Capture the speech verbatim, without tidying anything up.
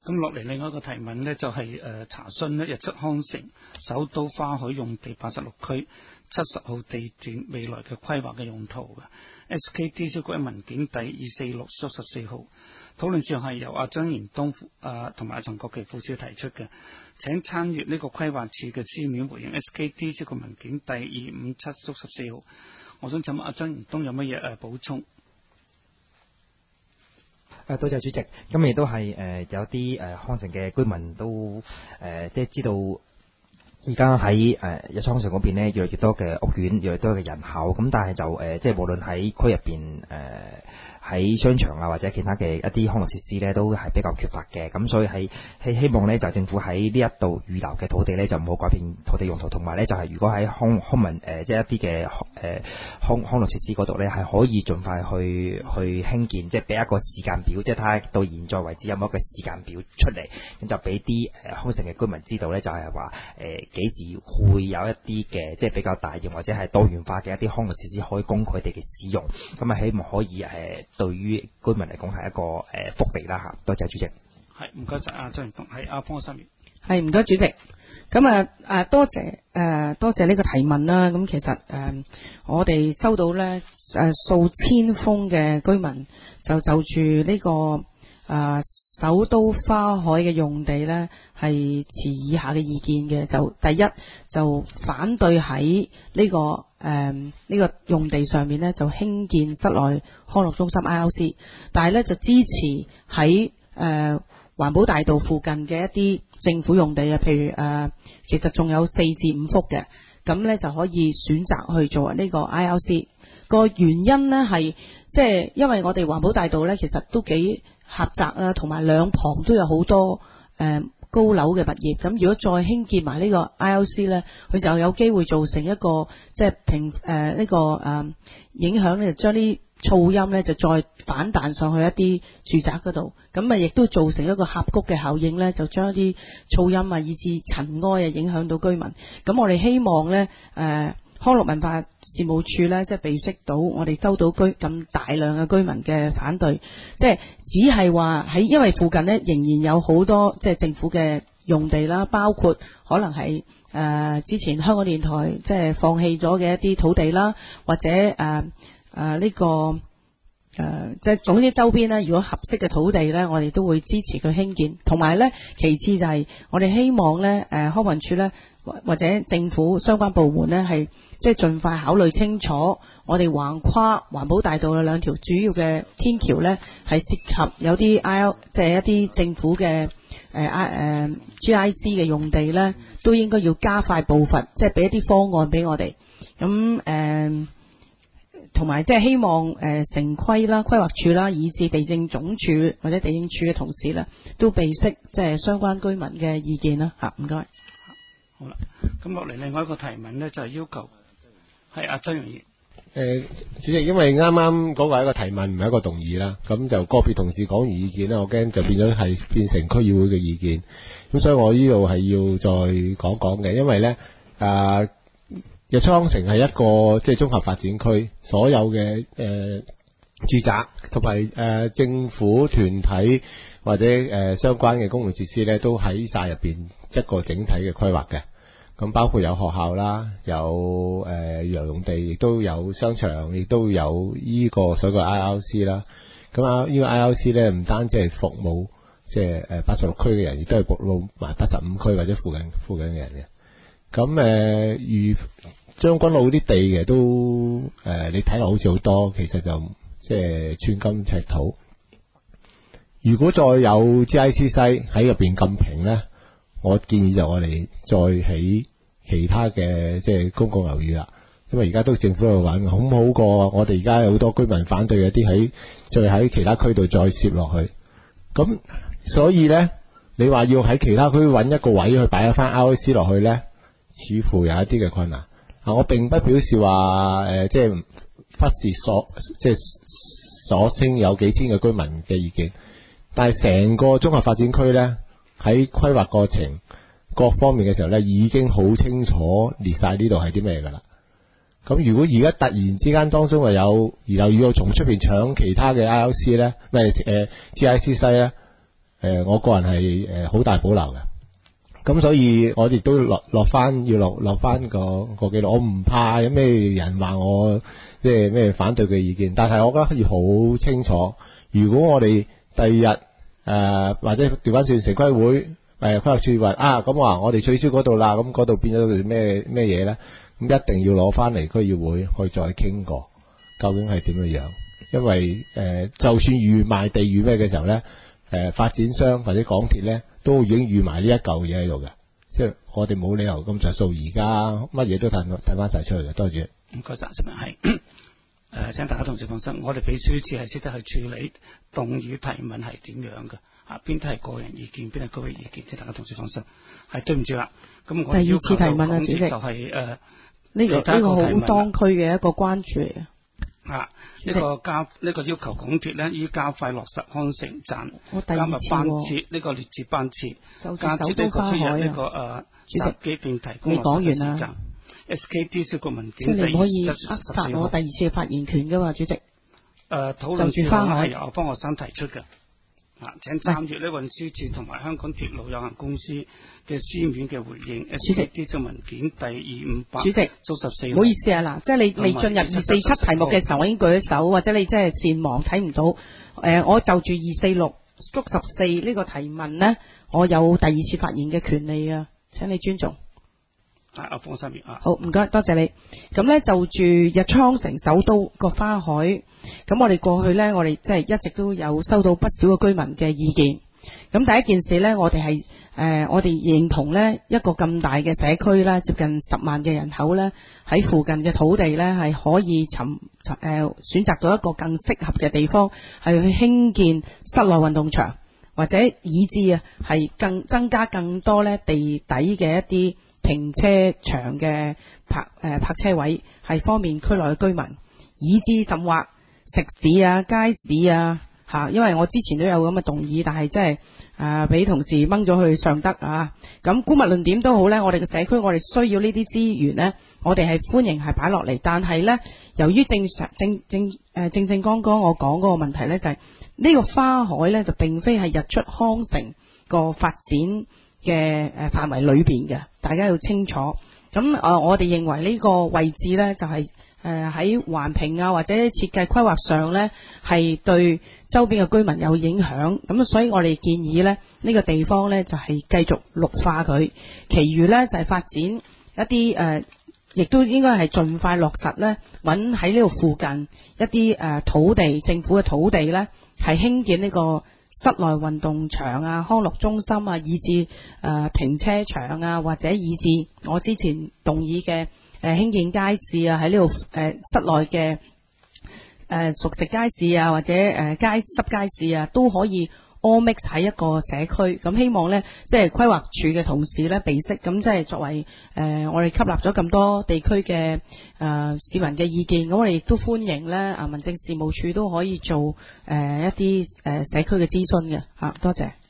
咁落嚟另外一個提問呢，就係、是、誒、呃、查詢呢日出康城首都花海用地八十六區七十號地段未來嘅規劃嘅用途嘅 S K D 銷局文件第二四六縮十四號，討論上係由阿張延東啊同埋阿陳國基副主提出嘅，請參閱呢個規劃處嘅書面回應 S K D 銷局文件第二五七縮十四號。我想請問阿張延東有乜嘢誒補充？ 誒，多謝主席。咁亦都係誒有啲誒康城嘅居民都誒即係知道，而家喺誒日出康城嗰邊咧，越嚟越多嘅屋苑，越嚟越多嘅人口。咁但係就誒即係無論喺區入邊誒喺商場啊或者其他嘅一啲康樂設施咧，都係比較缺乏嘅。咁所以係希希望咧，就政府喺呢一度預留嘅土地咧，就唔好改變土地用途，同埋咧就係如果喺康康文誒即係一啲嘅誒康康樂設施嗰度咧，係可以盡快去去興建，即係俾一個時間表，即係睇下到現在為止有冇一個時間表出嚟，咁就俾啲誒康城嘅居民知道咧，就係話誒幾時會有一啲嘅即係比較大型或者係多元化嘅一啲康樂設施可以供佢哋嘅使用，咁啊希望可以誒。對於居民嚟講係一個誒、呃、福利啦嚇，多謝主席。 係唔該晒阿張延東，係阿方心月。 係唔該主席。咁啊啊多謝誒、呃、多謝呢個提問啦。咁其實誒、呃、我哋收到咧誒數千封嘅居民就就住呢、這個誒、呃、首都花海嘅用地咧係持以下嘅意見嘅。就第一就反對喺呢、這個誒呢、呃這個用地上面咧就興建室內康樂中心 I L C， 但係咧就支持喺誒環保大道附近嘅一啲政府用地啊，譬如誒、呃、其實仲有四至五幅嘅，咁咧就可以選擇去做呢個 I L C。個原因咧係即係因為我哋環保大道咧其實都幾狹窄啊，同埋兩旁都有好多誒、呃高樓嘅物業，咁如果再興建埋呢個 I L C 呢，佢就有機會造成一個即係平誒呢、呃這個誒、呃、影響呢，就將啲噪音呢就再反彈上去一啲住宅嗰度，咁啊亦都造成一個峽谷嘅效應呢，就將一啲噪音啊以至塵埃啊影響到居民。咁我哋希望呢，誒、呃、康樂文化事務處呢，即係備悉到我哋收到居咁大量嘅居民嘅反對，即係只係話喺因為附近呢，仍然有好多即係政府嘅用地啦，包括可能係誒、呃、之前香港電台即係放棄咗嘅一啲土地啦，或者誒誒呢個誒即係總之周邊呢，如果合適嘅土地呢，我哋都會支持佢興建。同埋呢，其次就係我哋希望呢，誒、呃、康文署呢，或者政府相關部門呢，係即係盡快考慮清楚，我哋橫跨環保大道嘅兩條主要嘅天橋呢，係涉及有啲 I L 即係一啲政府嘅誒 I 誒 G I C 嘅用地呢，都應該要加快步伐，即係俾一啲方案俾我哋。咁誒同埋即係希望誒、呃、城規啦、規劃署啦，以至地政總署或者地政署嘅同事呢，都備悉即係相關居民嘅意見啦。嚇，唔該。 好啦，咁落嚟另外一個提問呢，就係、是、要求係阿張榮業。 誒，主席，因為啱啱嗰個係一個提問，唔係一個動議啦。咁就個別同事講完意見咧，我驚就變咗係變成區議會嘅意見。咁所以我呢度係要再講講嘅，因為咧啊，日出康城係一個即係綜合發展區，所有嘅誒、呃、住宅同埋誒政府團體或者誒、呃、相關嘅公共設施咧，都喺晒入邊一個整體嘅規劃嘅。咁包括有學校啦，有誒遊泳地，亦都有商場，亦都有呢個所謂 I L C 啦。咁啊，呢個 I L C 咧唔單止係服務即係誒八十六區嘅人，亦都係服務埋八十五區或者附近附近嘅人嘅。咁誒，如將軍澳啲地嘅都誒、呃，你睇落好似好多，其實就即係寸金尺土。如果再有 G I C 西喺入邊咁平咧，我建議就我哋再起其他嘅即係公共樓宇啦，因為而家都政府喺度玩，好唔好過我哋而家有好多居民反對嘅啲喺再喺其他區度再攝落去。咁所以咧，你話要喺其他區揾一個位去擺一翻 I L C 落去咧，似乎有一啲嘅困難。啊，我並不表示話誒，即係忽視所即係所稱有幾千個居民嘅意見，但係成個綜合發展區咧。喺規劃過程各方面嘅時候咧，已經好清楚列晒呢度係啲咩㗎啦。咁如果而家突然之間當中又有，然後要從出邊搶其他嘅 I L C 咧，咩誒 G I C 西咧， 呃、我個人係誒好大保留嘅。咁所以我亦都落落翻要落落翻個個記錄，我唔怕有咩人話我即係咩反對嘅意見，但係我覺得要好清楚，如果我哋第二日誒或者調翻轉城規會誒規劃處話啊咁話我哋取消嗰度啦，咁嗰度變咗咩咩嘢咧？咁一定要攞翻嚟區議會去再傾過，究竟係點樣樣？因為誒、呃、就算預賣地預咩嘅時候咧，誒、呃、發展商或者港鐵咧。都已經預埋呢一嚿嘢喺度嘅，即係我哋冇理由咁着數，而家乜嘢都睇睇翻晒出嚟嘅。多謝。 唔該晒，陳明係誒，請大家同事放心，我哋秘書處係識得去處理動議提問係點樣嘅，啊邊啲係個人意見，邊係高嘅意見，請大家同事放心。係對唔住啦，咁我第二次提問啊，主席就係誒呢個呢個好當區嘅一個關注嚟嘅。 啊！呢、這個加呢、這個要求港鐵咧，依加快落實康城站加密班次，呢、這個列車班次，加設呢個出入呢個誒搭機電提供落實嘅時間。S K D 小局文件， 即係你唔可以扼殺我第二次嘅發言權噶嘛，主席。誒、 呃，討論事項係由方學生提出嘅。啊！請參閱呢運輸署同埋香港鐵路有限公司嘅書面嘅回應。 主席， 呢張文件第二五八， 主席， 做十四。 唔好意思啊，嗱，即係你未進入二四七題目嘅時候，我已經舉咗手，或者你真係善忘睇唔到。誒、呃，我就住二四六捉十四呢個提問呢，我有第二次發言嘅權利啊，請你尊重。 啊，放心啊。 好，唔該，多謝你。咁呢，就住日出康城首都個花海，咁我哋過去呢，我哋即係一直都有收到不少嘅居民嘅意見。咁第一件事呢，我哋係誒，我哋認同呢一個咁大嘅社區呢，接近十萬嘅人口呢，喺附近嘅土地呢，係可以尋誒、呃、選擇到一個更適合嘅地方，係去興建室內運動場，或者以至啊係更增加更多呢地底嘅一啲停車場嘅泊誒、呃、泊車位，係方便區內嘅居民，以至甚或食肆啊、街市啊吓，因為我之前都有咁嘅動議，但係即係誒俾同事掹咗去上德啊。咁姑勿論點都好呢，我哋嘅社區我哋需要呢啲資源呢，我哋係歡迎係擺落嚟。但係呢，由於正常正正誒、呃、正正剛剛我講嗰個問題呢，就係、是、呢個花海呢，就並非係日出康城個發展嘅誒範圍裏邊嘅，大家要清楚。咁誒、呃，我哋認為呢個位置呢，就係誒喺環評啊或者設計規劃上呢，係對周邊嘅居民有影響。咁所以我哋建議呢，呢、這個地方呢，就係、是、繼續綠化佢，其餘呢，就係、是、發展一啲誒，亦、呃、都應該係盡快落實呢，揾喺呢度附近一啲誒、呃、土地，政府嘅土地呢，係興建呢個室內運動場啊、康樂中心啊，以至誒、呃、停車場啊，或者以至我之前動議嘅誒興建街市啊，喺呢度誒室內嘅誒熟食街市啊，或者誒、呃、街濕街市啊，都可以 all mix 喺一個社區。咁希望呢，即係規劃署嘅同事呢，備悉，咁即係作為誒、呃、我哋吸納咗咁多地區嘅誒市民嘅意見，咁我哋亦都歡迎呢啊民政事務處都可以做誒、呃、一啲誒、呃、社區嘅諮詢嘅吓，多謝。